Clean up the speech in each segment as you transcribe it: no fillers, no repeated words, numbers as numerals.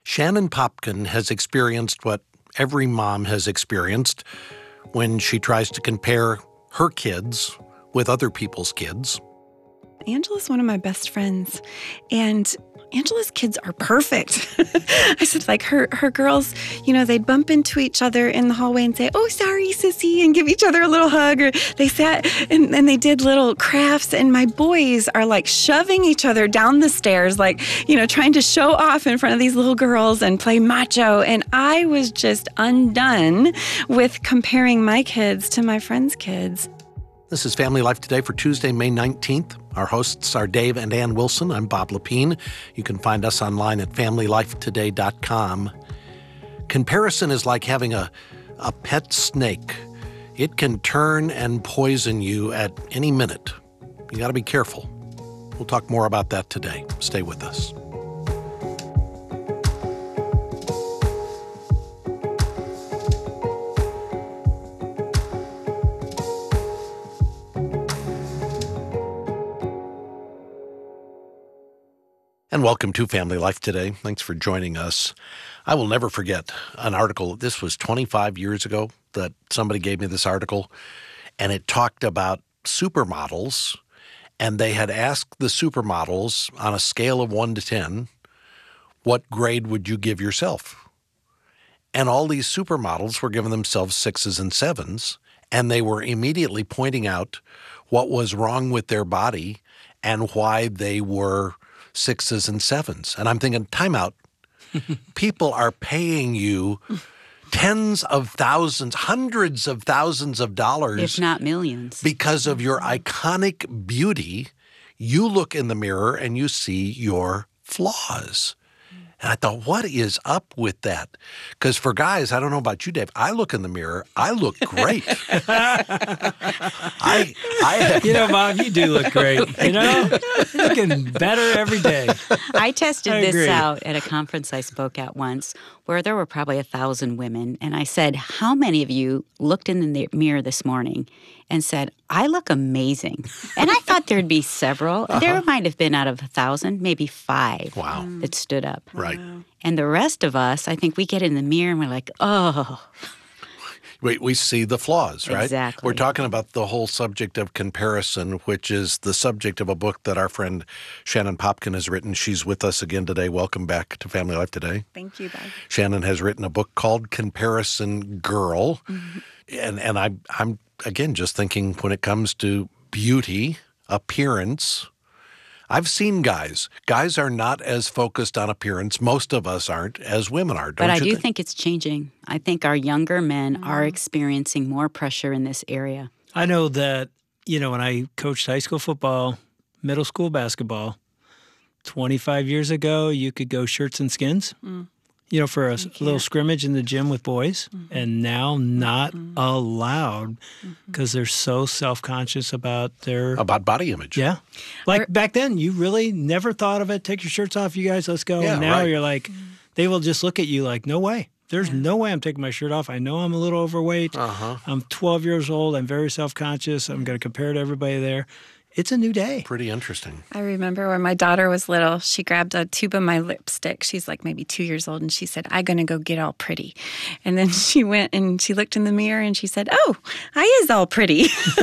Shannon Popkin has experienced what every mom has experienced when she tries to compare her kids with other people's kids. Angela's one of my best friends, and Angela's kids are perfect. I said, like, her girls, they'd bump into each other in the hallway and say, "Oh, sorry, sissy," and give each other a little hug. Or they sat and they did little crafts, and my boys are like shoving each other down the stairs, like, trying to show off in front of these little girls and play macho. And I was just undone with comparing my kids to my friends' kids. This is Family Life Today for Tuesday, May 19th. Our hosts are Dave and Ann Wilson. I'm Bob Lepine. You can find us online at FamilyLifeToday.com. Comparison is like having a pet snake. It can turn and poison you at any minute. You got to be careful. We'll talk more about that today. Stay with us. And welcome to Family Life Today. Thanks for joining us. I will never forget an article. This was 25 years ago that somebody gave me this article, and it talked about supermodels, and they had asked the supermodels on a scale of 1 to 10, what grade would you give yourself? And all these supermodels were giving themselves 6s and 7s, and they were immediately pointing out what was wrong with their body and why they were 6s and 7s. And I'm thinking, time out. People are paying you tens of thousands, hundreds of thousands of dollars. If not millions. Because of your iconic beauty. You look in the mirror and you see your flaws. And I thought, what is up with that? Because for guys, I don't know about you, Dave, I look in the mirror, I look great. Bob, you do look great. You're looking better every day. I tested this out at a conference I spoke at once where there were probably 1,000 women. And I said, how many of you looked in the mirror this morning and said, I look amazing? And I thought there'd be several. There might have been out of 1,000, maybe 5 that stood up. Right. And the rest of us, I think we get in the mirror and we're like, oh. We see the flaws, right? Exactly. We're talking about the whole subject of comparison, which is the subject of a book that our friend Shannon Popkin has written. She's with us again today. Welcome back to Family Life Today. Thank you, Bob. Shannon has written a book called Comparison Girl. Mm-hmm. And I'm, again, just thinking when it comes to beauty, appearance, I've seen guys. Guys are not as focused on appearance. Most of us aren't, as women are. But I do think it's changing. I think our younger men are experiencing more pressure in this area. I know that, when I coached high school football, middle school basketball, 25 years ago, you could go shirts and skins, for a little scrimmage in the gym with boys. Mm-hmm. And now not allowed because they're so self-conscious about about body image. Yeah. Back then, you really never thought of it. Take your shirts off, you guys, let's go. Yeah, and now you're like, they will just look at you like, no way. There's no way I'm taking my shirt off. I know I'm a little overweight. I'm 12 years old. I'm very self-conscious. I'm going to compare to everybody there. It's a new day. Pretty interesting. I remember when my daughter was little, she grabbed a tube of my lipstick. She's like maybe 2 years old, and she said, I'm going to go get all pretty. And then she went and she looked in the mirror and she said, oh, I is all pretty.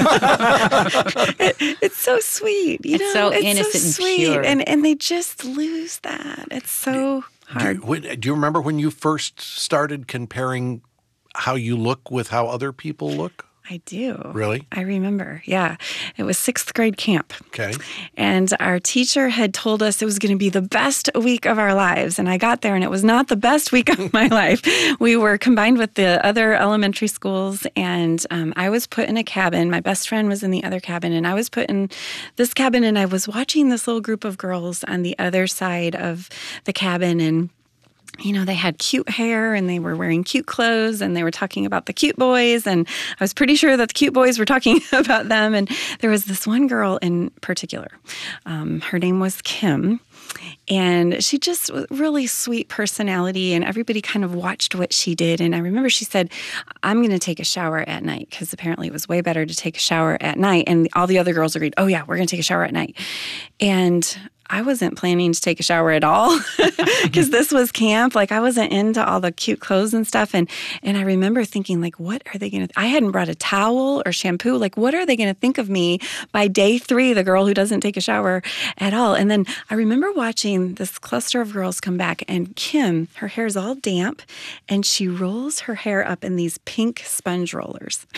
It's so sweet. It's so innocent so and pure. And they just lose that. It's so hard. Do you remember when you first started comparing how you look with how other people look? I do. Really? I remember. Yeah. It was 6th grade camp. Okay. And our teacher had told us it was going to be the best week of our lives. And I got there and it was not the best week of my life. We were combined with the other elementary schools, and I was put in a cabin. My best friend was in the other cabin, and I was put in this cabin, and I was watching this little group of girls on the other side of the cabin, and they had cute hair and they were wearing cute clothes and they were talking about the cute boys. And I was pretty sure that the cute boys were talking about them. And there was this one girl in particular. Her name was Kim. And she just was really sweet personality, and everybody kind of watched what she did. And I remember she said, I'm going to take a shower at night, because apparently it was way better to take a shower at night. And all the other girls agreed, oh yeah, we're going to take a shower at night. And I wasn't planning to take a shower at all because this was camp. Like I wasn't into all the cute clothes and stuff. And I remember thinking like, what are they going to, I hadn't brought a towel or shampoo. Like, what are they going to think of me by day 3, the girl who doesn't take a shower at all? And then I remember watching this cluster of girls come back, and Kim, her hair's all damp and she rolls her hair up in these pink sponge rollers.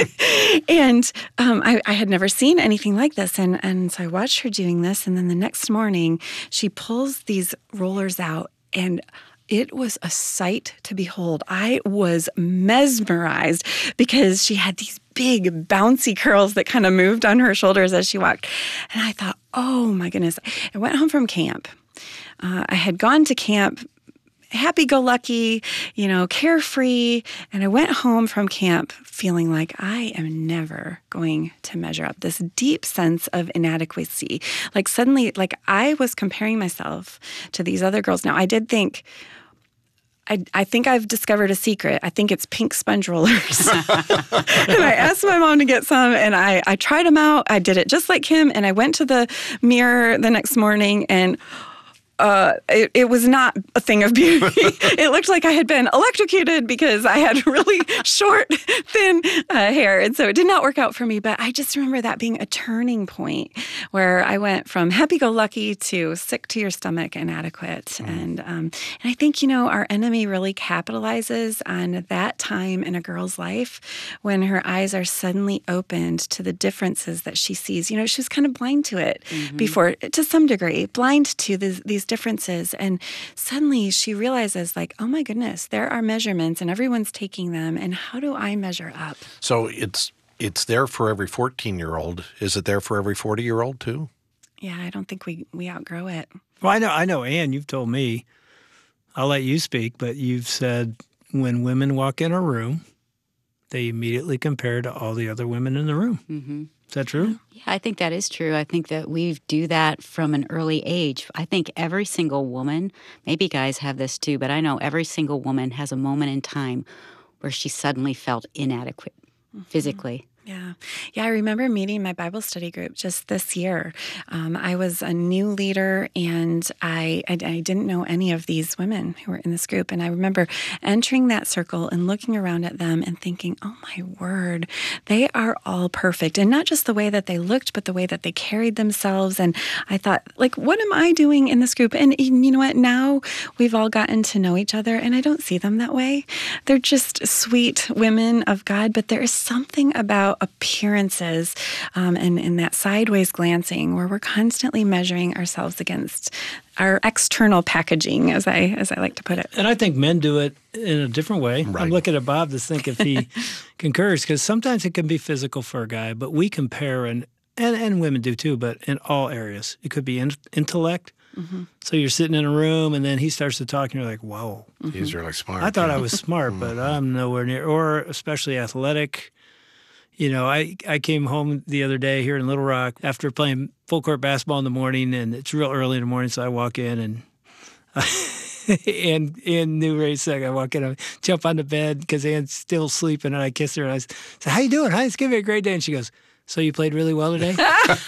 And I had never seen anything like this. And so I watched her doing this. And then the next morning, she pulls these rollers out, and it was a sight to behold. I was mesmerized because she had these big bouncy curls that kind of moved on her shoulders as she walked. And I thought, oh my goodness. I went home from camp. I had gone to camp happy-go-lucky, carefree. And I went home from camp feeling like I am never going to measure up. This deep sense of inadequacy. Like suddenly, like I was comparing myself to these other girls. Now, I did think, I think I've discovered a secret. I think it's pink sponge rollers. And I asked my mom to get some, and I tried them out. I did it just like Kim, and I went to the mirror the next morning, and it was not a thing of beauty. It looked like I had been electrocuted because I had really short, thin hair. And so it did not work out for me. But I just remember that being a turning point where I went from happy-go-lucky to sick to your stomach, inadequate. And I think, our enemy really capitalizes on that time in a girl's life when her eyes are suddenly opened to the differences that she sees. She was kind of blind to it before, to some degree, blind to these differences. And suddenly she realizes like, oh my goodness, there are measurements and everyone's taking them. And how do I measure up? So it's there for every 14-year-old. Is it there for every 40-year-old too? Yeah, I don't think we outgrow it. Well, I know, Ann, you've told me, I'll let you speak, but you've said when women walk in a room, they immediately compare to all the other women in the room. Mm-hmm. Is that true? Yeah, I think that is true. I think that we do that from an early age. I think every single woman, maybe guys have this too, but I know every single woman has a moment in time where she suddenly felt inadequate physically. Yeah. I remember meeting my Bible study group just this year. I was a new leader, and I didn't know any of these women who were in this group. And I remember entering that circle and looking around at them and thinking, oh my word, they are all perfect. And not just the way that they looked, but the way that they carried themselves. And I thought, like, what am I doing in this group? And you know what? Now we've all gotten to know each other, and I don't see them that way. They're just sweet women of God, but there is something about appearances and that sideways glancing where we're constantly measuring ourselves against our external packaging, as I like to put it. And I think men do it in a different way. Right. I'm looking at Bob to think if he concurs, because sometimes it can be physical for a guy, but we compare, and women do too, but in all areas. It could be intellect. Mm-hmm. So you're sitting in a room, and then he starts to talk, and you're like, whoa. He's really smart. I thought I was smart, but I'm nowhere near, or especially athletic. I came home the other day here in Little Rock after playing full court basketball in the morning, and it's real early in the morning, so I walk in and Ann knew right second. I walk in, I jump on the bed because Ann's still sleeping, and I kiss her, and I say, how you doing? Hi, it's gonna be a great day. And she goes, so you played really well today?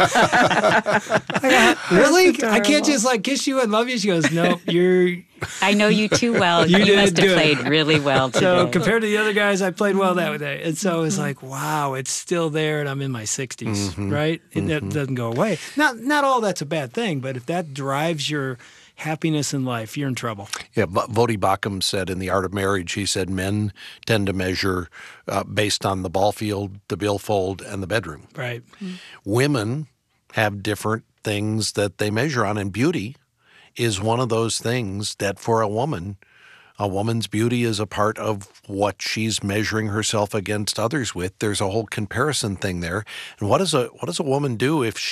I go, really? I can't just kiss you and love you? She goes, no, I know you too well. You must have played really well today. So compared to the other guys, I played well that day. And so it's like, wow, it's still there, and I'm in my 60s, right? That doesn't go away. Not all that's a bad thing, but if that drives your happiness in life, you're in trouble. Yeah, Vodi Bakum said in The Art of Marriage, he said men tend to measure based on the ball field, the billfold, and the bedroom. Right. Mm-hmm. Women have different things that they measure on, and beauty is one of those things that for a woman's beauty is a part of what she's measuring herself against others with. There's a whole comparison thing there. And what does a woman do if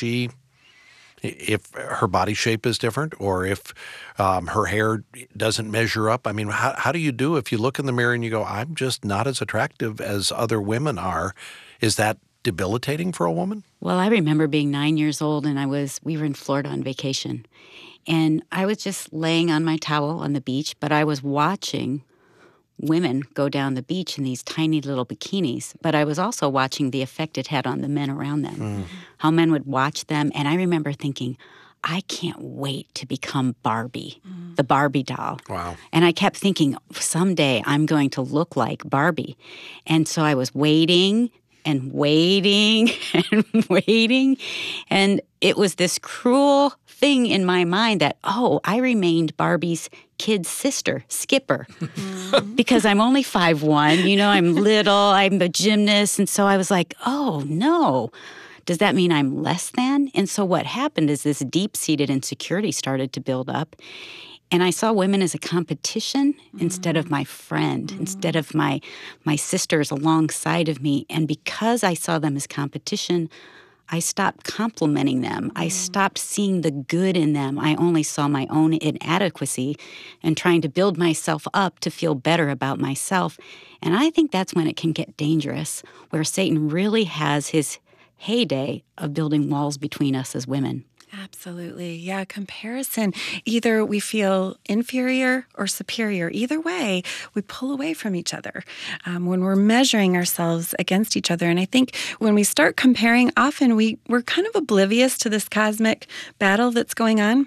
her body shape is different, or if her hair doesn't measure up? I mean, how do you do if you look in the mirror and you go, I'm just not as attractive as other women are? Is that debilitating for a woman? Well, I remember being 9 years old, and we were in Florida on vacation. And I was just laying on my towel on the beach, but I was watching women go down the beach in these tiny little bikinis. But I was also watching the effect it had on the men around them, how men would watch them. And I remember thinking, I can't wait to become Barbie, the Barbie doll. Wow. And I kept thinking, someday I'm going to look like Barbie. And so I was waiting and waiting and waiting. And it was this cruel thing in my mind that, I remained Barbie's kid sister, Skipper, because I'm only 5'1", I'm little, I'm a gymnast. And so I was like, oh, no. Does that mean I'm less than? And so what happened is this deep-seated insecurity started to build up. And I saw women as a competition instead of my friend, instead of my sisters alongside of me. And because I saw them as competition, I stopped complimenting them. I stopped seeing the good in them. I only saw my own inadequacy and trying to build myself up to feel better about myself. And I think that's when it can get dangerous, where Satan really has his heyday of building walls between us as women. Absolutely. Yeah, comparison. Either we feel inferior or superior. Either way, we pull away from each other when we're measuring ourselves against each other. And I think when we start comparing, often we're kind of oblivious to this cosmic battle that's going on.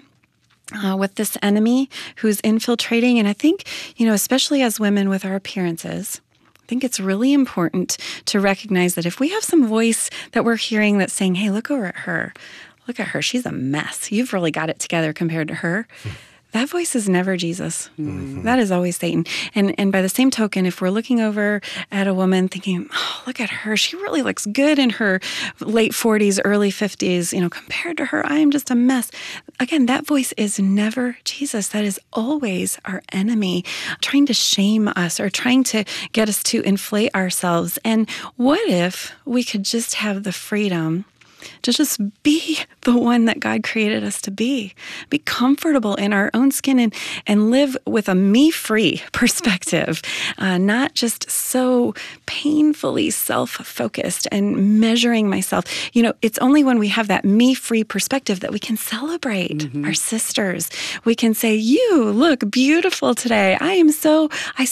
With this enemy who's infiltrating. And I think, especially as women with our appearances, I think it's really important to recognize that if we have some voice that we're hearing that's saying, hey, look over at her. Look at her. She's a mess. You've really got it together compared to her. That voice is never Jesus. That is always Satan. And by the same token, if we're looking over at a woman thinking, oh, look at her. She really looks good in her late 40s, early 50s. Compared to her, I am just a mess. Again, that voice is never Jesus. That is always our enemy trying to shame us or trying to get us to inflate ourselves. And what if we could just have the freedom to just be the one that God created us to be comfortable in our own skin and live with a me-free perspective, not just so painfully self-focused and measuring myself. It's only when we have that me-free perspective that we can celebrate our sisters. We can say, you look beautiful today. I so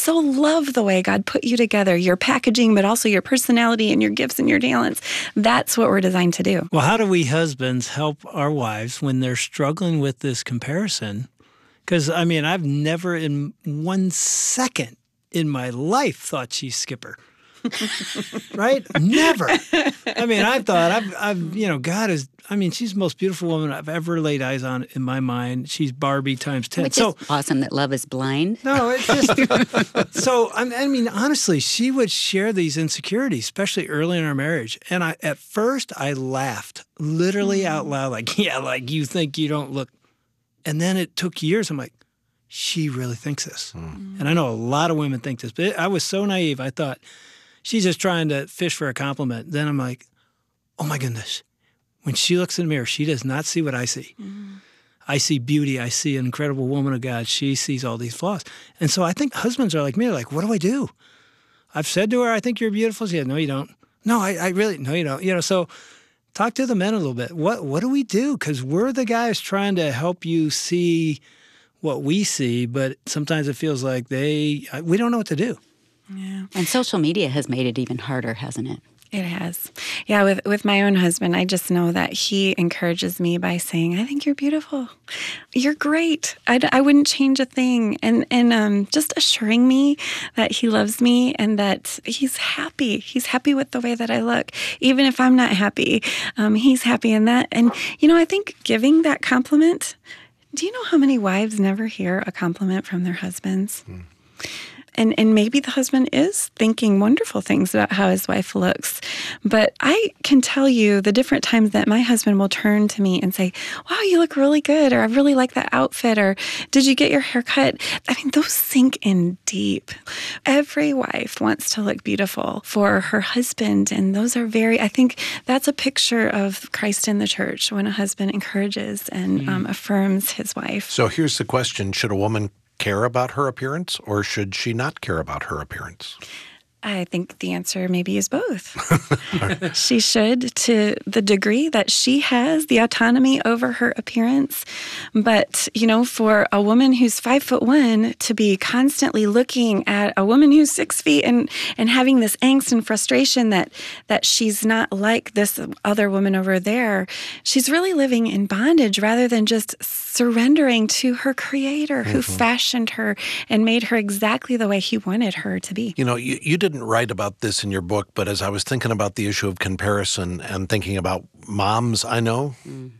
love the way God put you together, your packaging, but also your personality and your gifts and your talents. That's what we're designed to do. Well, how do we husbands help our wives when they're struggling with this comparison? Because, I've never in 1 second in my life thought she's Skipper. Right? Never. I thought, God is, she's the most beautiful woman I've ever laid eyes on in my mind. She's Barbie times 10. Which is awesome that love is blind. No, it's just, honestly, she would share these insecurities, especially early in our marriage. And at first I laughed literally out loud, like you think you don't look. And then it took years. I'm like, she really thinks this. And I know a lot of women think this, but I was so naive. I thought, she's just trying to fish for a compliment. Then I'm like, oh my goodness. When she looks in the mirror, she does not see what I see. I see beauty. I see an incredible woman of God. She sees all these flaws. And so I think husbands are like me. They're like, what do I do? I've said to her, I think you're beautiful. She said, no, you don't. No, I really, no, you don't. So talk to the men a little bit. What do we do? Because we're the guys trying to help you see what we see, but sometimes it feels like we don't know what to do. Yeah. And social media has made it even harder, hasn't it? It has. Yeah, with my own husband, I just know that he encourages me by saying, I think you're beautiful. You're great. I wouldn't change a thing. And just assuring me that he loves me and that he's happy. He's happy with the way that I look. Even if I'm not happy, he's happy in that. And, I think giving that compliment, do you know how many wives never hear a compliment from their husbands? And maybe the husband is thinking wonderful things about how his wife looks. But I can tell you the different times that my husband will turn to me and say, wow, you look really good, or I really like that outfit, or did you get your hair cut? Those sink in deep. Every wife wants to look beautiful for her husband. And those are I think that's a picture of Christ in the church when a husband encourages and affirms his wife. So here's the question. Should a woman care about her appearance, or should she not care about her appearance? I think the answer maybe is both. She should, to the degree that she has the autonomy over her appearance. But, for a woman who's 5'1" to be constantly looking at a woman who's 6 feet and having this angst and frustration that she's not like this other woman over there, she's really living in bondage rather than just surrendering to her Creator who fashioned her and made her exactly the way He wanted her to be. You didn't write about this in your book, but as I was thinking about the issue of comparison and thinking about moms I know,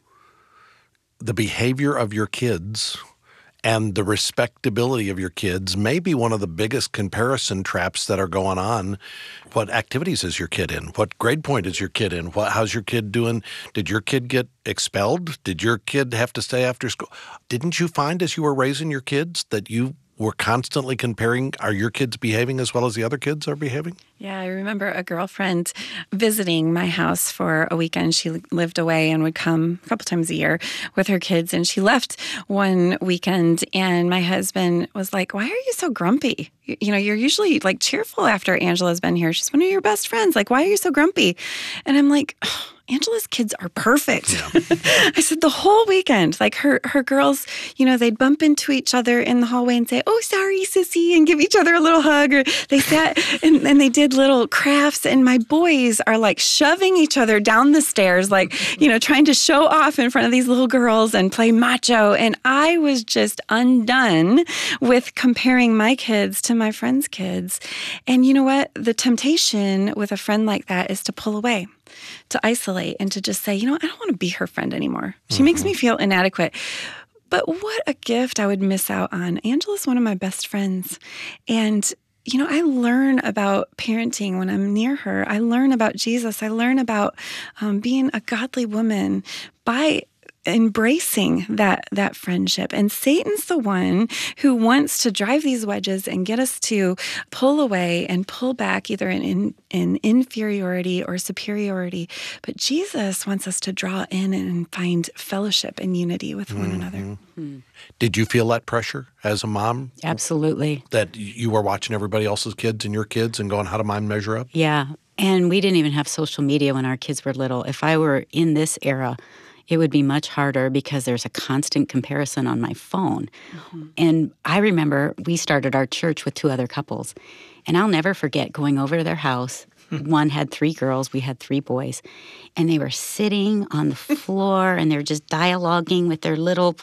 the behavior of your kids and the respectability of your kids may be one of the biggest comparison traps that are going on. What activities is your kid in? What grade point is your kid in? How's your kid doing? Did your kid get expelled? Did your kid have to stay after school? Didn't you find as you were raising your kids that you were constantly comparing, are your kids behaving as well as the other kids are behaving? Yeah, I remember a girlfriend visiting my house for a weekend. She lived away and would come a couple times a year with her kids. And she left one weekend and my husband was like, "Why are you so grumpy? You're usually like cheerful after Angela's been here. She's one of your best friends. Like, why are you so grumpy?" And I'm like, Angela's kids are perfect. Yeah. I said the whole weekend, like her girls, they'd bump into each other in the hallway and say, "Oh, sorry, sissy," and give each other a little hug. Or they sat and they did little crafts. And my boys are like shoving each other down the stairs, like, trying to show off in front of these little girls and play macho. And I was just undone with comparing my kids to my friends' kids. And you know what? The temptation with a friend like that is to pull away, to isolate, and to just say, I don't want to be her friend anymore. She makes me feel inadequate. But what a gift I would miss out on. Angela's one of my best friends. And, I learn about parenting when I'm near her. I learn about Jesus. I learn about being a godly woman by embracing that friendship. And Satan's the one who wants to drive these wedges and get us to pull away and pull back either in inferiority or superiority. But Jesus wants us to draw in and find fellowship and unity with one another. Mm-hmm. Did you feel that pressure as a mom? Absolutely. That you were watching everybody else's kids and your kids and going, how do mine measure up? Yeah. And we didn't even have social media when our kids were little. If I were in this era, it would be much harder because there's a constant comparison on my phone. Mm-hmm. And I remember we started our church with 2 other couples. And I'll never forget going over to their house. One had 3 girls, we had 3 boys. And they were sitting on the floor and they're just dialoguing with their little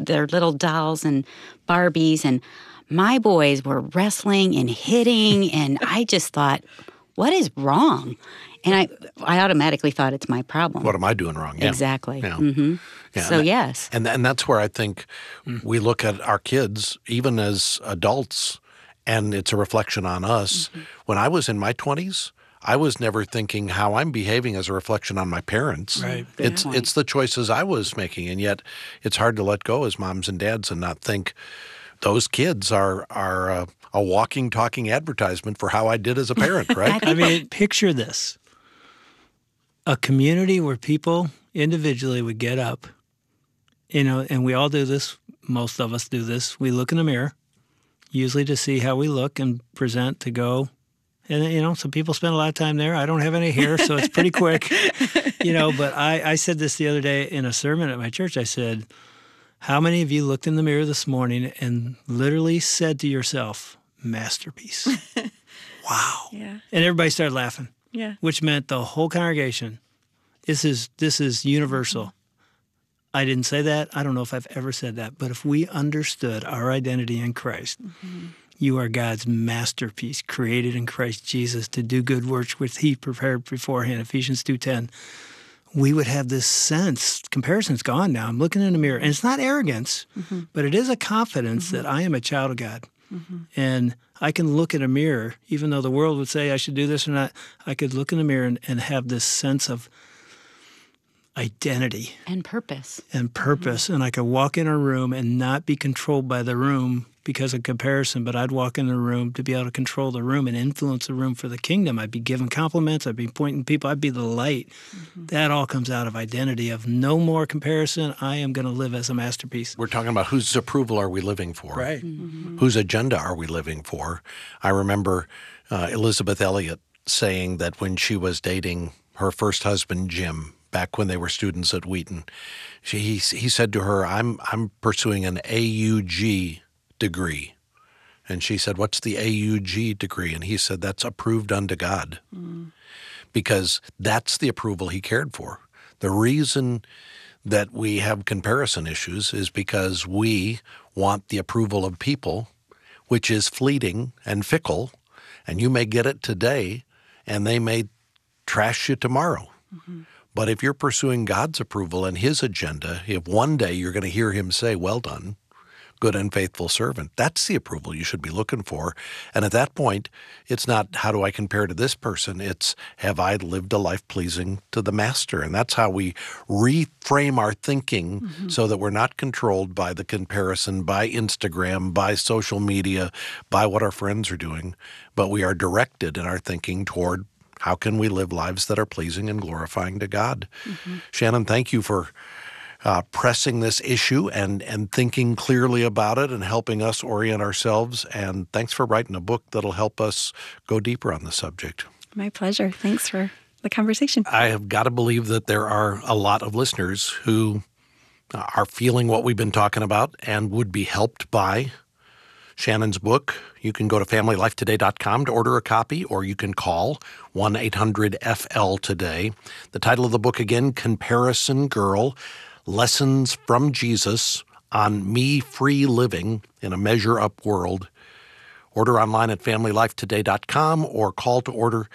dolls and Barbies. And my boys were wrestling and hitting. And I just thought, what is wrong? And I automatically thought it's my problem. What am I doing wrong? Yeah. Exactly. Yeah. Mm-hmm. Yeah. So, yes. And that's where I think we look at our kids, even as adults, and it's a reflection on us. Mm-hmm. When I was in my 20s, I was never thinking how I'm behaving as a reflection on my parents. Right. It's the choices I was making, and yet it's hard to let go as moms and dads and not think those kids are a walking, talking advertisement for how I did as a parent, right? I mean, picture this. A community where people individually would get up, and we all do this, most of us do this. We look in the mirror, usually to see how we look and present to go. And, some people spend a lot of time there. I don't have any hair, so it's pretty quick, But I said this the other day in a sermon at my church. I said, how many of you looked in the mirror this morning and literally said to yourself, masterpiece? Wow. Yeah. And everybody started laughing. Yeah. Which meant the whole congregation. This is universal. I didn't say that. I don't know if I've ever said that. But if we understood our identity in Christ, you are God's masterpiece, created in Christ Jesus to do good works which He prepared beforehand, Ephesians 2:10. We would have this sense, comparison's gone now. I'm looking in the mirror. And it's not arrogance, but it is a confidence that I am a child of God. And I can look in a mirror, even though the world would say I should do this or not, I could look in the mirror and have this sense of identity. And purpose. And I could walk in a room and not be controlled by the room because of comparison, but I'd walk in the room to be able to control the room and influence the room for the kingdom. I'd be giving compliments. I'd be pointing people. I'd be the light. That all comes out of identity of no more comparison. I am going to live as a masterpiece. We're talking about whose approval are we living for? Right. Whose agenda are we living for? I remember Elizabeth Elliot saying that when she was dating her first husband, Jim, back when they were students at Wheaton, he said to her, I'm pursuing an AUG degree. And she said, what's the AUG degree? And he said, that's approved unto God. Because that's the approval he cared for. The reason that we have comparison issues is because we want the approval of people, which is fleeting and fickle, and you may get it today, and they may trash you tomorrow. But if you're pursuing God's approval and his agenda, if one day you're going to hear him say, well done, good and faithful servant, that's the approval you should be looking for. And at that point, it's not how do I compare to this person, it's have I lived a life pleasing to the master? And that's how we reframe our thinking so that we're not controlled by the comparison, by Instagram, by social media, by what our friends are doing, but we are directed in our thinking toward how can we live lives that are pleasing and glorifying to God. Shannon, thank you for pressing this issue and thinking clearly about it and helping us orient ourselves. And thanks for writing a book that'll help us go deeper on the subject. My pleasure. Thanks for the conversation. I have got to believe that there are a lot of listeners who are feeling what we've been talking about and would be helped by Shannon's book. You can go to FamilyLifeToday.com to order a copy, or you can call 1-800-FL-TODAY. The title of the book again, Comparison Girl, Lessons from Jesus on Me-Free Living in a Measure Up World. Order online at FamilyLifeToday.com or call to order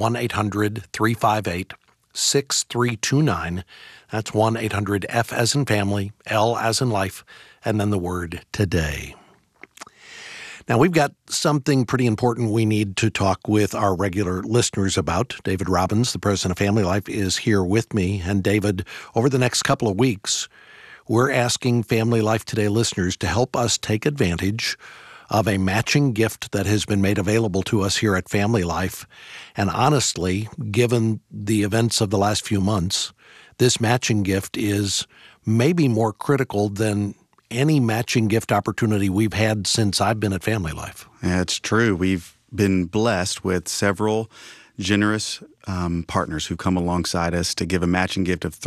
1-800-358-6329. That's 1-800-F as in family, L as in life, and then the word today. Now, we've got something pretty important we need to talk with our regular listeners about. David Robbins, the president of Family Life, is here with me. And David, over the next couple of weeks, we're asking Family Life Today listeners to help us take advantage of a matching gift that has been made available to us here at Family Life. And honestly, given the events of the last few months, this matching gift is maybe more critical than any matching gift opportunity we've had since I've been at Family Life. Yeah, it's true. We've been blessed with several generous partners who come alongside us to give a matching gift of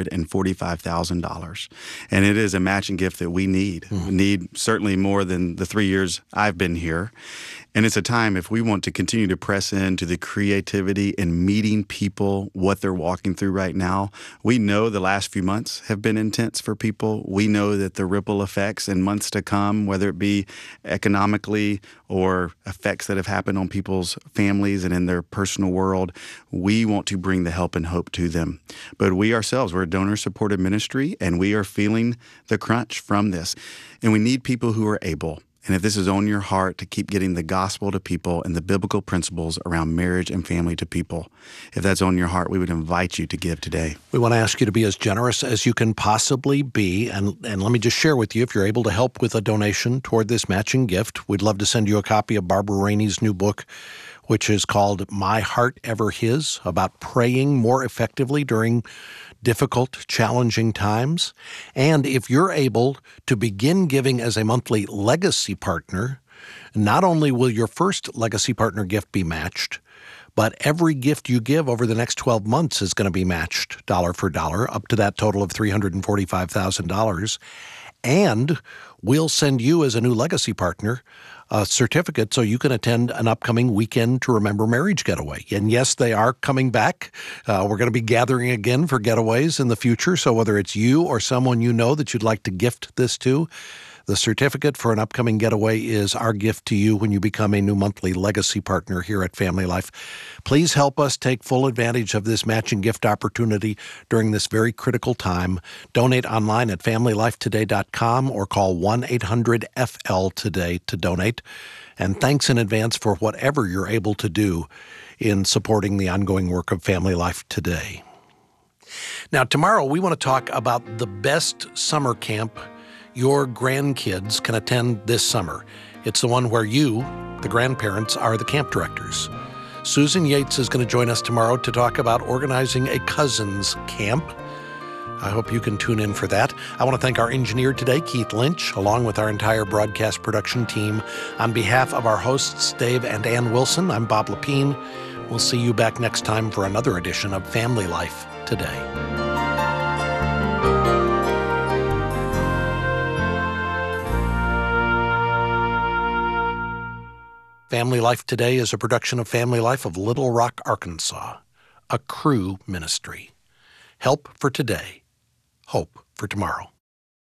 $345,000. And it is a matching gift that we need. We need certainly more than the 3 years I've been here. And it's a time if we want to continue to press into the creativity and meeting people, what they're walking through right now. We know the last few months have been intense for people. We know that the ripple effects in months to come, whether it be economically or effects that have happened on people's families and in their personal world, we want to bring the help and hope to them. But we ourselves, we're a donor-supported ministry, and we are feeling the crunch from this. And we need people who are able. And if this is on your heart, to keep getting the gospel to people and the biblical principles around marriage and family to people, if that's on your heart, we would invite you to give today. We want to ask you to be as generous as you can possibly be. And let me just share with you, if you're able to help with a donation toward this matching gift, we'd love to send you a copy of Barbara Rainey's new book, which is called My Heart Ever His, about praying more effectively during difficult, challenging times. And if you're able to begin giving as a monthly legacy partner, not only will your first legacy partner gift be matched, but every gift you give over the next 12 months is going to be matched dollar for dollar, up to that total of $345,000. And we'll send you as a new legacy partner a certificate so you can attend an upcoming Weekend to Remember marriage getaway. And yes, they are coming back. We're going to be gathering again for getaways in the future. So whether it's you or someone you know that you'd like to gift this to, the certificate for an upcoming getaway is our gift to you when you become a new monthly legacy partner here at Family Life. Please help us take full advantage of this matching gift opportunity during this very critical time. Donate online at FamilyLifeToday.com or call 1-800-FL-TODAY to donate. And thanks in advance for whatever you're able to do in supporting the ongoing work of Family Life Today. Now, tomorrow we want to talk about the best summer camp your grandkids can attend this summer. It's the one where you, the grandparents, are the camp directors. Susan Yates is going to join us tomorrow to talk about organizing a cousins camp. I hope you can tune in for that. I want to thank our engineer today, Keith Lynch, along with our entire broadcast production team. On behalf of our hosts, Dave and Ann Wilson, I'm Bob Lepine. We'll see you back next time for another edition of Family Life Today. Family Life Today is a production of Family Life of Little Rock, Arkansas, a Cru ministry. Help for today, hope for tomorrow.